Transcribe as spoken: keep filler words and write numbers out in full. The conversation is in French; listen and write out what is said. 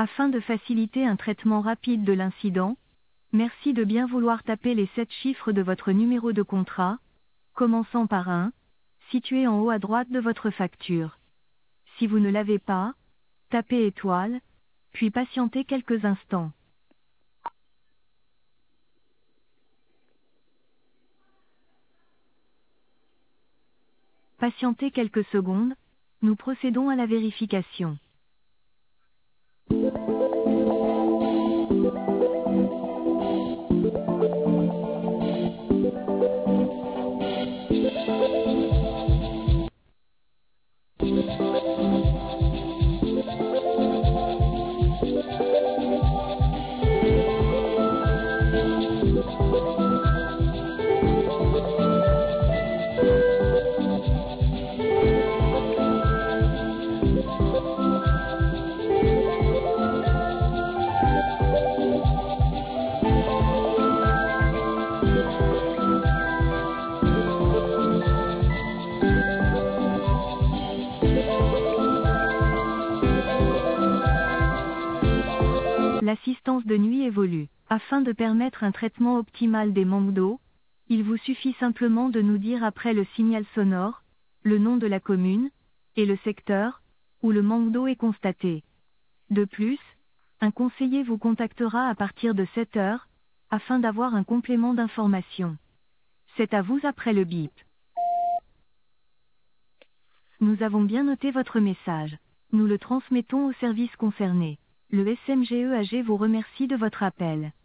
Afin de faciliter un traitement rapide de l'incident, merci de bien vouloir taper les sept chiffres de votre numéro de contrat, commençant par un, situé en haut à droite de votre facture. Si vous ne l'avez pas, tapez étoile, puis patientez quelques instants. Patientez quelques secondes, nous procédons à la vérification. L'assistance de nuit évolue. Afin de permettre un traitement optimal des manques d'eau, il vous suffit simplement de nous dire après le signal sonore, le nom de la commune, et le secteur, où le manque d'eau est constaté. De plus, un conseiller vous contactera à partir de sept heures, afin d'avoir un complément d'information. C'est à vous après le bip. Nous avons bien noté votre message. Nous le transmettons au service concerné. Le S M G E A G vous remercie de votre appel.